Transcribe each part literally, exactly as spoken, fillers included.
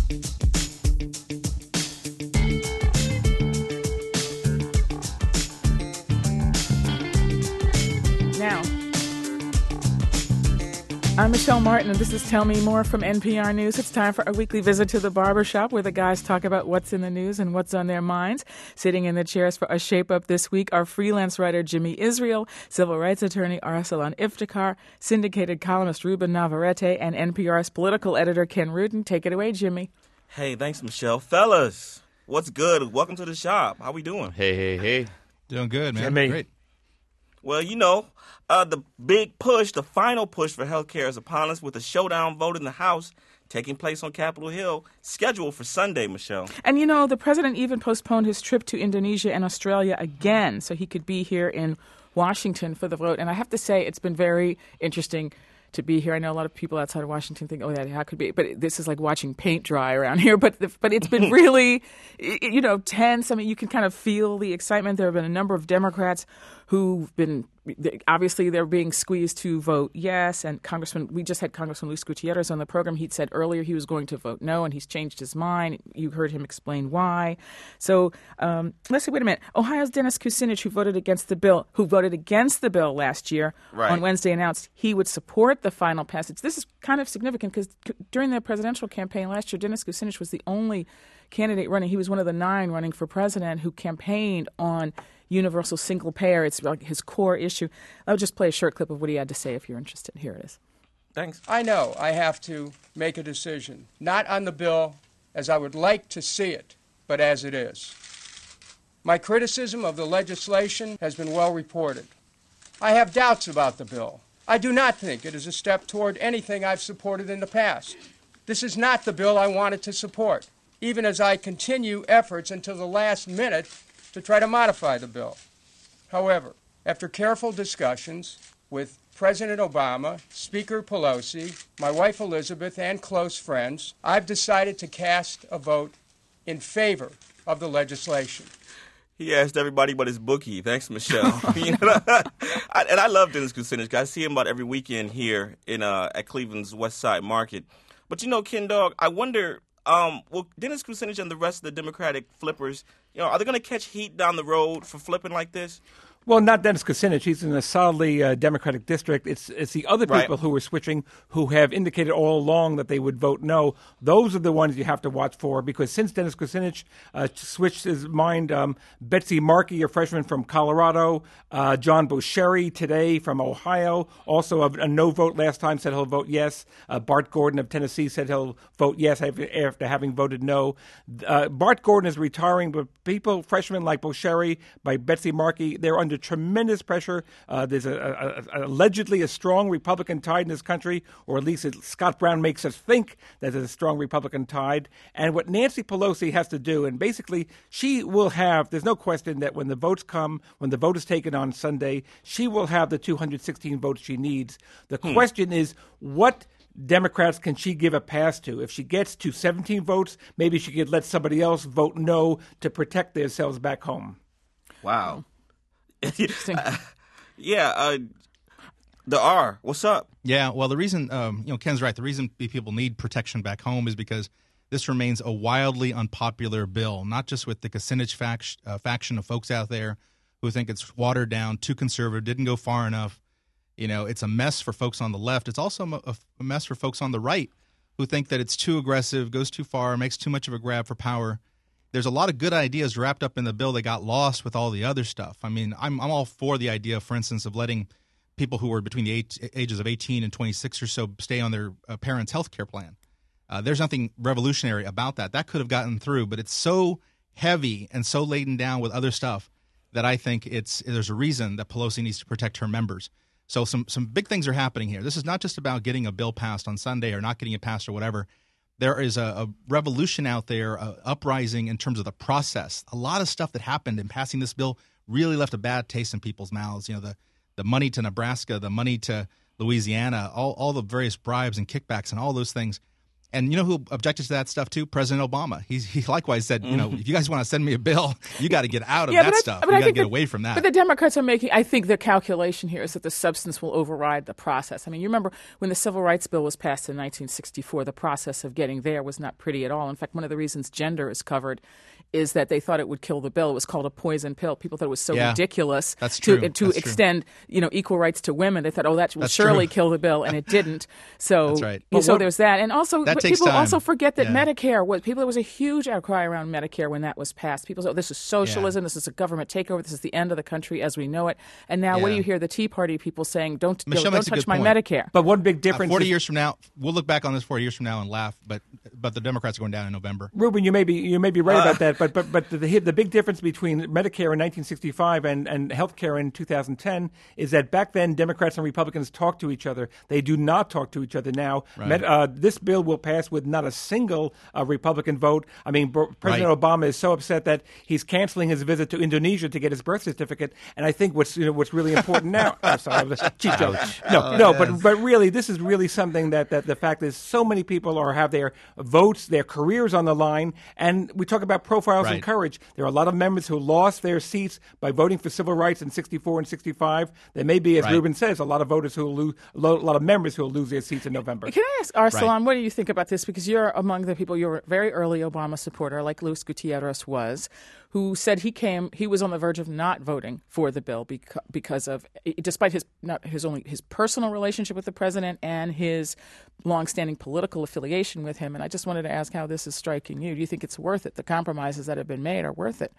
Now, I'm Michelle Martin, and this is Tell Me More from N P R News. It's time for a weekly visit to the barbershop where the guys talk about what's in the news and what's on their minds. Sitting in the chairs for a shape-up this week are freelance writer Jimmy Israel, civil rights attorney Arsalan Iftikhar, syndicated columnist Ruben Navarrete, and N P R's political editor Ken Rudin. Take it away, Jimmy. Hey, thanks, Michelle. Fellas, what's good? Welcome to the shop. How we doing? Hey, hey, hey. Doing good, man. Jimmy. Great. Well, you know, uh, the big push, the final push for health care is upon us with a showdown vote in the House taking place on Capitol Hill, scheduled for Sunday, Michelle. And, you know, the president even postponed his trip to Indonesia and Australia again so he could be here in Washington for the vote. And I have to say, it's been very interesting to be here. I know a lot of people outside of Washington think, oh, yeah, how could be? But this is like watching paint dry around here. But the, but it's been really, you know, tense. I mean, you can kind of feel the excitement. There have been a number of Democrats who've been, obviously they're being squeezed to vote yes. And Congressman, we just had Congressman Luis Gutierrez on the program. He'd said earlier he was going to vote no, and he's changed his mind. You heard him explain why. So um, let's see, wait a minute. Ohio's Dennis Kucinich, who voted against the bill, who voted against the bill last year, right, on Wednesday announced he would support the final passage. This is kind of significant because during the presidential campaign last year, Dennis Kucinich was the only candidate running. He was one of the nine running for president who campaigned on universal single payer. It's like his core issue. I'll just play a short clip of what he had to say if you're interested. Here it is. Thanks. I know I have to make a decision, not on the bill as I would like to see it, but as it is. My criticism of the legislation has been well reported. I have doubts about the bill. I do not think it is a step toward anything I've supported in the past. This is not the bill I wanted to support, even as I continue efforts until the last minute to try to modify the bill. However, after careful discussions with President Obama, Speaker Pelosi, my wife Elizabeth, and close friends, I've decided to cast a vote in favor of the legislation. He asked everybody but his bookie. Thanks, Michelle. You know, I, and I love Dennis Kucinich. I see him about every weekend here in uh, at Cleveland's West Side Market. But, you know, Ken Dog, I wonder, um, will Dennis Kucinich and the rest of the Democratic flippers, you know, are they going to catch heat down the road for flipping like this? Well, not Dennis Kucinich. He's in a solidly uh, Democratic district. It's it's the other people Right. who are switching who have indicated all along that they would vote no. Those are the ones you have to watch for because since Dennis Kucinich uh, switched his mind, um, Betsy Markey, a freshman from Colorado, uh, John Boscheri today from Ohio, also a, a no vote last time, said he'll vote yes. Uh, Bart Gordon of Tennessee said he'll vote yes after having voted no. Uh, Bart Gordon is retiring, but people, freshmen like Boscheri, by Betsy Markey, they're under tremendous pressure. Uh, there's a, a, a, allegedly a strong Republican tide in this country, or at least it, Scott Brown makes us think that there's a strong Republican tide. And what Nancy Pelosi has to do, and basically she will have, there's no question that when the votes come, when the vote is taken on Sunday, she will have the two hundred sixteen votes she needs. The hmm. question is, what Democrats can she give a pass to? If she gets to seventeen votes, maybe she could let somebody else vote no to protect themselves back home. Wow. uh, yeah, uh, the R, what's up? Yeah, well, the reason, um, you know, Ken's right. The reason people need protection back home is because this remains a wildly unpopular bill, not just with the Kucinich fact, uh, faction of folks out there who think it's watered down, too conservative, didn't go far enough. You know, it's a mess for folks on the left. It's also a, a mess for folks on the right who think that it's too aggressive, goes too far, makes too much of a grab for power. There's a lot of good ideas wrapped up in the bill that got lost with all the other stuff. I mean, I'm I'm all for the idea, for instance, of letting people who are between the eight, ages of eighteen and twenty-six or so stay on their uh, parents' health care plan. Uh, there's nothing revolutionary about that. That could have gotten through, but it's so heavy and so laden down with other stuff that I think it's there's a reason that Pelosi needs to protect her members. So some some big things are happening here. This is not just about getting a bill passed on Sunday or not getting it passed or whatever. There is a, a revolution out there, a uprising in terms of the process. A lot of stuff that happened in passing this bill really left a bad taste in people's mouths. You know, the, the money to Nebraska, the money to Louisiana, all, all the various bribes and kickbacks and all those things. And you know who objected to that stuff too? President Obama. He's, he likewise said, you know, if you guys want to send me a bill, you got to get out of yeah, that but stuff. I, but you I got to think get that, away from that. But the Democrats are making, I think their calculation here is that the substance will override the process. I mean, you remember when the Civil Rights Bill was passed in nineteen sixty-four, the process of getting there was not pretty at all. In fact, one of the reasons gender is covered is that they thought it would kill the bill. It was called a poison pill. People thought it was so yeah, ridiculous that's to true. to that's extend, you know, equal rights to women. They thought, oh, that will That's surely true. kill the bill, and it didn't. So, That's right. yeah, so what- there's that, and also That but takes people time. also forget that Yeah. Medicare was people. There was a huge outcry around Medicare when that was passed. People said, oh, this is socialism. This is a government takeover. This is the end of the country as we know it. And now, what do Yeah. you hear the Tea Party people saying? Don't Michelle don't makes a touch good my point. Medicare. But one big Uh, difference forty is, years from now, we'll look back on this forty years from now and laugh, but but the Democrats are going down in November. Ruben, you may be you may be right about that, but but but the the big difference between Medicare in nineteen sixty-five and and healthcare in two thousand ten is that back then Democrats and Republicans talked to each other. They do not talk to each other now. Right. Med, uh, this bill will pass with not a single uh, Republican vote. I mean, Br- President Right. Obama is so upset that he's canceling his visit to Indonesia to get his birth certificate. And I think what's you know what's really important now. I'm sorry, I was a cheap joke. No, no, but but really, this is really something that, that the fact is so many people are have their votes, their careers on the line, and we talk about profiles and Right. courage. There are a lot of members who lost their seats by voting for civil rights in sixty-four and sixty-five. There may be, as Right. Ruben says, a lot of voters who will lose, a lo- lot of members who will lose their seats in November. Can I ask Arsalan, Right. what do you think about this? Because you're among the people, you're a very early Obama supporter, like Luis Gutierrez was, who said he came, he was on the verge of not voting for the bill because, because of, despite his not his only his personal relationship with the president and his longstanding political affiliation with him. And I just wanted to ask how this is striking you. Do you think it's worth it? The compromises that have been made are worth it?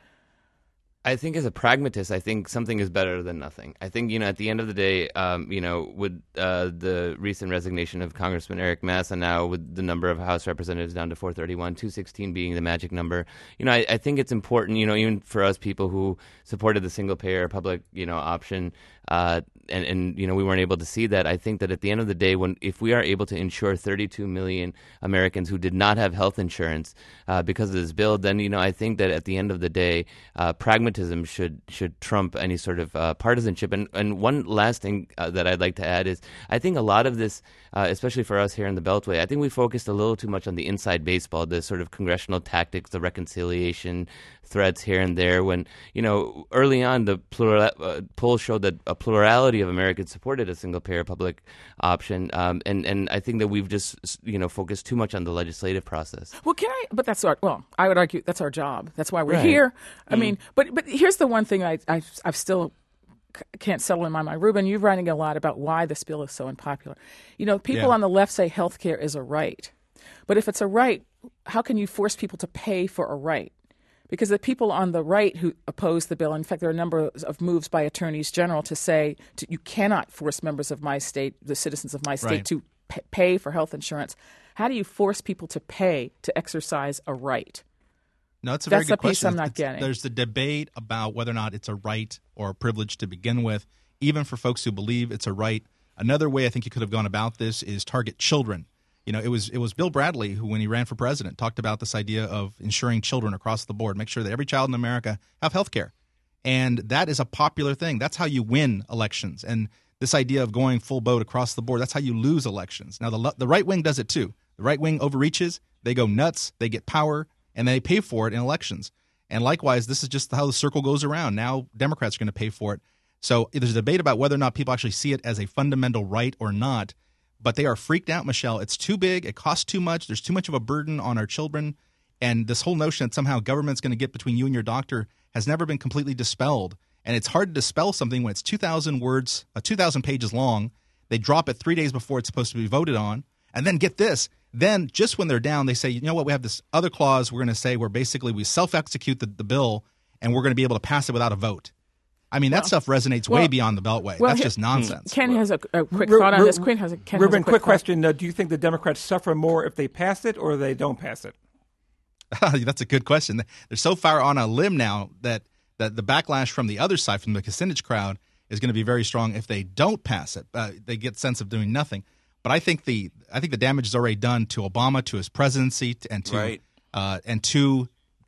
I think as a pragmatist, I think something is better than nothing. I think, you know, at the end of the day, um, you know, with uh, the recent resignation of Congressman Eric Massa now with the number of House representatives down to four thirty-one, two sixteen being the magic number, you know, I, I think it's important, you know, even for us people who supported the single-payer public, you know, option, uh, and, and, you know, we weren't able to see that. I think that at the end of the day, when if we are able to insure thirty-two million Americans who did not have health insurance uh, because of this bill, then, you know, I think that at the end of the day, uh, pragmatism should should trump any sort of uh, partisanship. And and one last thing uh, that I'd like to add is I think a lot of this, uh, especially for us here in the Beltway, I think we focused a little too much on the inside baseball, the sort of congressional tactics, the reconciliation threats here and there. When, you know, early on the plural, uh, polls showed that a plurality of Americans supported a single-payer public option, um, and and I think that we've just you know focused too much on the legislative process. Well, can I? But that's our. Well, I would argue that's our job. That's why we're Right. here. I mean, but but here's the one thing I I I've still c- can't settle in my mind. Ruben, you're writing a lot about why this bill is so unpopular. You know, people Yeah. on the left say health care is a right, but if it's a right, how can you force people to pay for a right? Because the people on the right who oppose the bill, in fact, there are a number of moves by attorneys general to say to, you cannot force members of my state, the citizens of my state, Right. to p- pay for health insurance. How do you force people to pay to exercise a right? No, it's a That's very good the piece question. I'm not It's- getting. There's the debate about whether or not it's a right or a privilege to begin with, even for folks who believe it's a right. Another way I think you could have gone about this is target children. You know, it was it was Bill Bradley who, when he ran for president, talked about this idea of insuring children across the board, make sure that every child in America have health care. And that is a popular thing. That's how you win elections. And this idea of going full boat across the board, that's how you lose elections. Now, the, the right wing does it too. The right wing overreaches, they go nuts, they get power, and they pay for it in elections. And likewise, this is just how the circle goes around. Now Democrats are going to pay for it. So there's a debate about whether or not people actually see it as a fundamental right or not. But they are freaked out, Michelle. It's too big. It costs too much. There's too much of a burden on our children. And this whole notion that somehow government's going to get between you and your doctor has never been completely dispelled. And it's hard to dispel something when it's two thousand words, uh, two thousand pages long. They drop it three days before it's supposed to be voted on. And then get this. Then just when they're down, they say, you know what, we have this other clause we're going to say where basically we self-execute the, the bill and we're going to be able to pass it without a vote. I mean, that Well, stuff resonates well, way beyond the Beltway. well, That's he- just nonsense. Ken has a, a quick Ru- thought on Ru- this. Quinn has a, Ken Ruben, has a quick thought. question. Uh, do you think the Democrats suffer more if they pass it or they don't pass it? That's a good question. They're so far on a limb now that, that the backlash from the other side, from the Kucinich crowd, is going to be very strong if they don't pass it. Uh, they get sense of doing nothing. But I think the I think the damage is already done to Obama, to his presidency, and to Right. uh, and to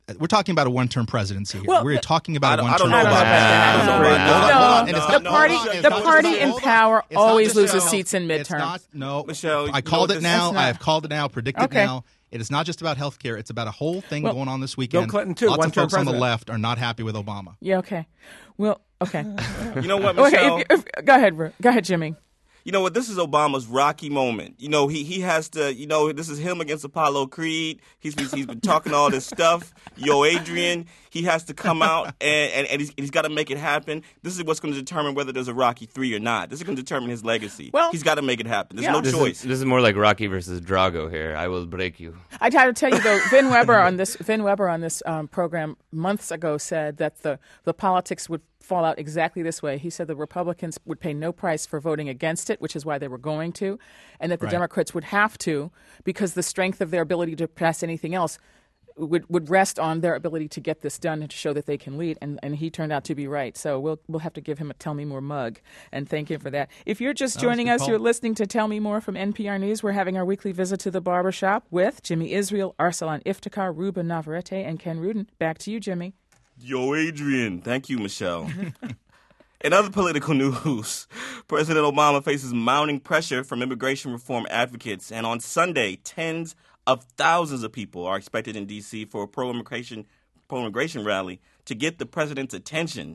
we're talking about a one-term presidency here. Well, we're talking about I a don't, I one-term don't know about presidency. that. I don't know about No, that. Hold on, hold on. And it's the not- no, party, no, it's the not party just- in hold on. power It's not always just loses about- seats in It's midterms. not, no, Michelle, you I know called what it this- now. That's not- I have called it now, predicted Okay. now. It is not just about health care. It's about a whole thing Well, going on this weekend. Bill Clinton, too, Lots of one-term folks on the president. left are not happy with Obama. Yeah, okay. Well, okay. You know what, Michelle? okay if, if, go ahead, Ru- go ahead, Jimmy. You know what? This is Obama's rocky moment. You know, he he has to. You know, this is him against Apollo Creed. He's he's, he's been talking all this stuff. Yo, Adrian, he has to come out and and, and he's, he's got to make it happen. This is what's going to determine whether there's a Rocky three or not. This is going to determine his legacy. Well, he's got to make it happen. There's yeah. no This choice. is, this is more like Rocky versus Drago here. I will break you. I had to tell you though, Vin Weber on this Vin Weber on this um, program months ago said that the the politics would fall out exactly this way. He said the Republicans would pay no price for voting against it, which is why they were going to, and that the Right. Democrats would have to, because the strength of their ability to pass anything else would, would rest on their ability to get this done and to show that they can lead. And, and he turned out to be right. So we'll we'll have to give him a Tell Me More mug and thank him for that. If you're just That was a joining good us, call. you're listening to Tell Me More from N P R News. We're having our weekly visit to the barbershop with Jimmy Israel, Arsalan Iftikhar, Ruben Navarrete, and Ken Rudin. Back to you, Jimmy. Yo, Adrian. Thank you, Michelle. In other political news, President Obama faces mounting pressure from immigration reform advocates. And on Sunday, tens of thousands of people are expected in D C for a pro-immigration pro-immigration rally to get the president's attention.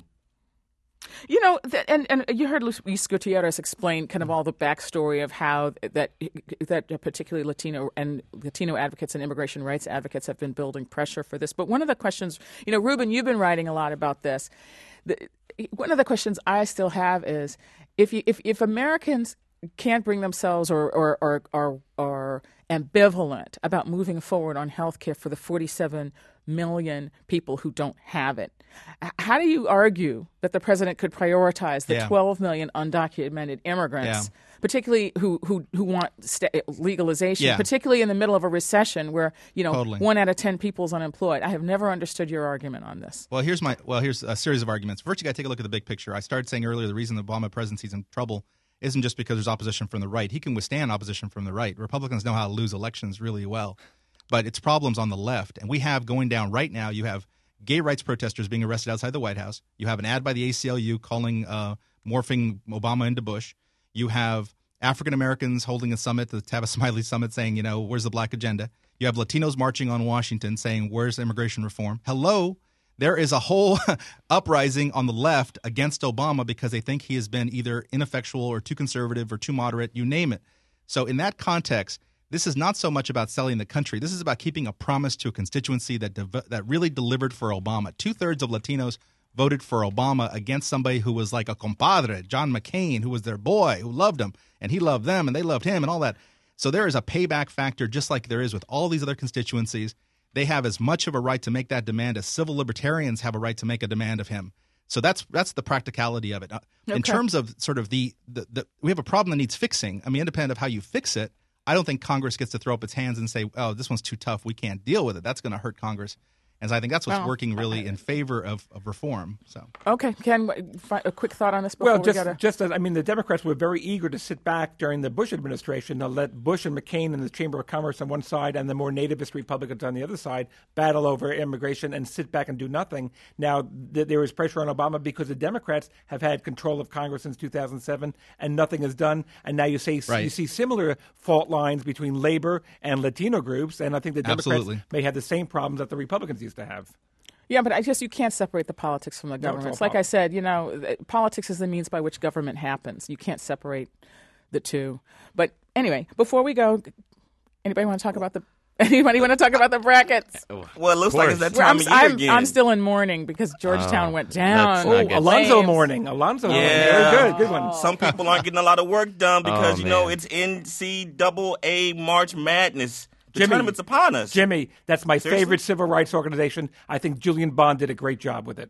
You know, th- and, and you heard Luis Gutierrez explain kind of all the backstory of how that that particularly Latino and Latino advocates and immigration rights advocates have been building pressure for this. But one of the questions, you know, Ruben, you've been writing a lot about this. The, one of the questions I still have is if you, if if Americans can't bring themselves or or or are are ambivalent about moving forward on health care for the forty-seven million people who don't have it, how do you argue that the president could prioritize the Yeah. twelve million undocumented immigrants, Yeah. particularly who who who want sta legalization, Yeah. particularly in the middle of a recession where you know Totally. one out of ten people is unemployed? I have never understood your argument on this. Well, here's my well, here's a series of arguments. First, you got to take a look at the big picture. I started saying earlier the reason the Obama presidency is in trouble isn't just because there's opposition from the right. He can withstand opposition from the right. Republicans know how to lose elections really well, but it's problems on the left. And we have going down right now. You have gay rights protesters being arrested outside the White House. You have an ad by the A C L U calling uh, morphing Obama into Bush. You have African Americans holding a summit, the Tavis Smiley summit, saying, you know, where's the black agenda? You have Latinos marching on Washington saying, where's immigration reform? Hello. There is a whole uprising on the left against Obama because they think he has been either ineffectual or too conservative or too moderate, you name it. So in that context, this is not so much about selling the country. This is about keeping a promise to a constituency that dev- that really delivered for Obama. Two-thirds of Latinos voted for Obama against somebody who was like a compadre, John McCain, who was their boy, who loved him, and he loved them, and they loved him, and all that. So there is a payback factor, just like there is with all these other constituencies. They have as much of a right to make that demand as civil libertarians have a right to make a demand of him. So that's that's the practicality of it. Uh, In Okay. terms of sort of the, the, the – we have a problem that needs fixing. I mean, independent of how you fix it, I don't think Congress gets to throw up its hands and say, oh, this one's too tough. We can't deal with it. That's going to hurt Congress. And so I think that's what's Well, working really in favor of, of reform. So Okay, Ken, fi- a quick thought on this before Well, we just, gotta. just as, I mean, the Democrats were very eager to sit back during the Bush administration to let Bush and McCain and the Chamber of Commerce on one side and the more nativist Republicans on the other side battle over immigration and sit back and do nothing. Now, th- there is pressure on Obama because the Democrats have had control of Congress since two thousand seven and nothing is done. And now you say Right. you see similar fault lines between labor and Latino groups, and I think the Democrats Absolutely. may have the same problems that the Republicans used to have. Yeah, but I guess you can't separate the politics from the it's government. all It's like I politics. said, you know, th- politics is the means by which government happens. You can't separate the two. But anyway, before we go, anybody want to talk about the? Anybody want to talk about the brackets? Well, it looks like it's that Well, time I'm, of year I'm, again. I'm still in mourning because Georgetown Oh, went that's down. not Oh, good. Alonzo Flames. Mourning. Alonzo Mourning. Yeah. Very good. Good one. Some people aren't getting a lot of work done because, Oh, you know, man. it's N C double A March Madness. The Jimmy, tournament's upon us. Jimmy, that's my Seriously? favorite civil rights organization. I think Julian Bond did a great job with it.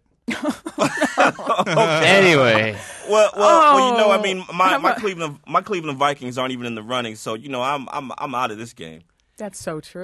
Anyway, Well, well, well, you know, I Oh. mean, my, How my about- Cleveland, my Cleveland Vikings aren't even in the running, so you know, I'm, I'm, I'm out of this game. That's so true.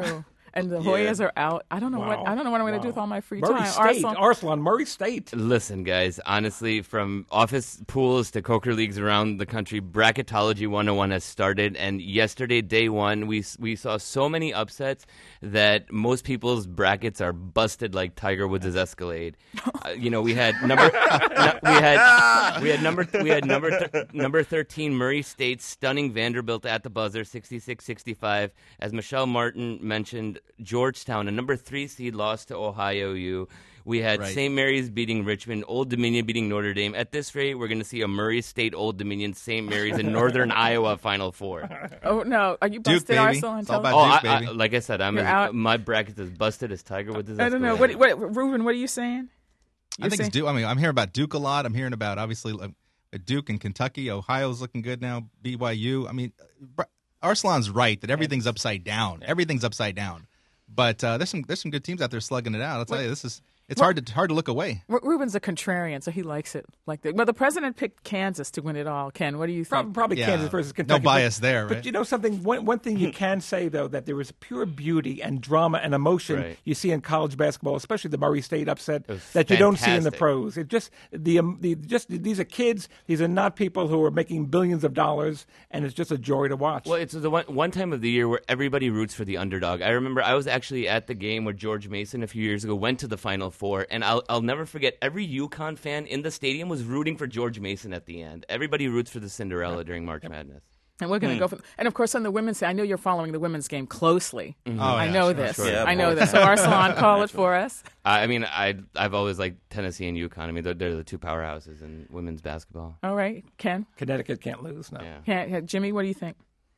and the Yeah. Hoyas are out. I don't know Wow. what I don't know what I'm going to Wow. do with all my free Murray time. State, Arsenal- Arsenal, Murray State. Listen, guys, honestly, from office pools to poker leagues around the country, Bracketology one oh one has started. And yesterday, day one, we we saw so many upsets that most people's brackets are busted like Tiger Woods' Escalade. Uh, you know, we had number no, we had we had number we had number th- number thirteen Murray State stunning Vanderbilt at the buzzer, sixty-six sixty-five. As Michelle Martin mentioned, Georgetown, a number three seed, lost to Ohio U. We had Right. Saint Mary's beating Richmond, Old Dominion beating Notre Dame. At this rate, we're going to see a Murray State, Old Dominion, Saint Mary's, and Northern Iowa Final Four. Oh no, are you Duke, busted, baby. Arsenal? It's all Tell- about Oh, Duke, I, I, baby. like I said, I'm You're as, out. my bracket's as busted as Tiger Woods' I don't know. Escalade. What, what, Ruben, what are you saying? I You're think saying- it's Duke. I mean, I'm hearing about Duke a lot. I'm hearing about obviously uh, Duke and Kentucky. Ohio's looking good now. B Y U. I mean, Br- Arsalan's right that everything's upside down. Everything's upside down. But uh, there's some there's some good teams out there slugging it out. I'll tell you, this is it's hard to hard to look away. Ru- Ruben's a contrarian, so he likes it like that. Well, the president picked Kansas to win it all. Ken, what do you think? Prob- Probably Yeah. Kansas versus No Kentucky. bias but, there, But right? you know something? One, one thing you can say, though, that there was pure beauty and drama and emotion Right. you see in college basketball, especially the Murray State upset, was that you don't see in the fantastic. pros. It just the, um, the just these are kids. These are not people who are making billions of dollars, and it's just a joy to watch. Well, it's the one, one time of the year where everybody roots for the underdog. I remember I was actually at the game where George Mason a few years ago went to the Final Four, and I'll, I'll never forget, every UConn fan in the stadium was rooting for George Mason at the end. Everybody roots for the Cinderella during March Madness. And we're going to go for, and of course on the women's side, I know you're following the women's game closely. Oh, I yeah, know sure, this. sure. Yeah, I of know course. this. So Arsalan, call it for us. I I mean, I, I've always liked Tennessee and UConn. I mean, they're, they're the two powerhouses in women's basketball. All right, Ken, Connecticut can't lose. No. Yeah. Ken, Jimmy, what do you think?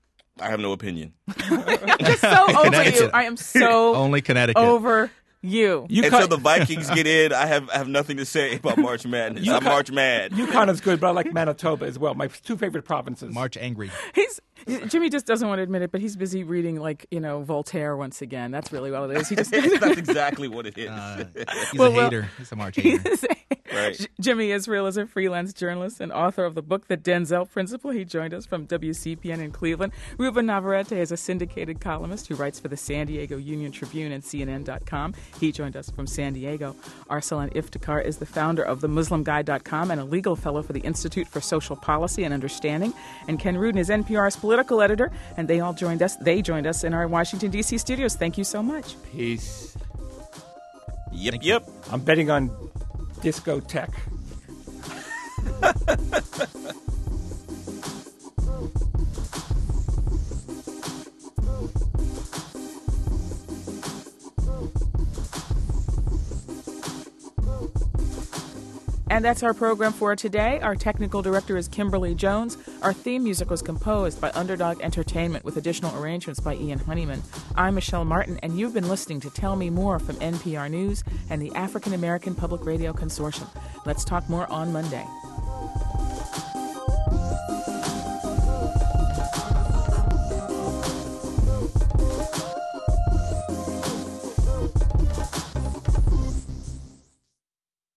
I have no opinion. Just so over you. Connecticut. I am so Only Connecticut. over you. UConn, Until the Vikings get in, I have I have nothing to say about March Madness. I'm March mad. UConn is good, but I like Manitoba as well. My two favorite provinces. March angry. He's Jimmy just doesn't want to admit it, but he's busy reading like you know Voltaire once again. That's really what it is. He just That's exactly what it is. Uh, he's Well, a well- hater. He's a March hater. Right. J- Jimmy Israel is a freelance journalist and author of the book The Denzel Principle. He joined us from W C P N in Cleveland. Ruben Navarrete is a syndicated columnist who writes for the San Diego Union Tribune and C N N dot com. He joined us from San Diego. Arsalan Iftikhar is the founder of the Muslim Guide dot com and a legal fellow for the Institute for Social Policy and Understanding. And Ken Rudin is N P R's political editor, and they all joined us. They joined us in our Washington, D C studios. Thank you so much. Peace. Yep, yep. I'm betting on discotheque. And that's our program for today. Our technical director is Kimberly Jones. Our theme music was composed by Underdog Entertainment with additional arrangements by Ian Honeyman. I'm Michelle Martin, and you've been listening to Tell Me More from N P R News and the African American Public Radio Consortium. Let's talk more on Monday.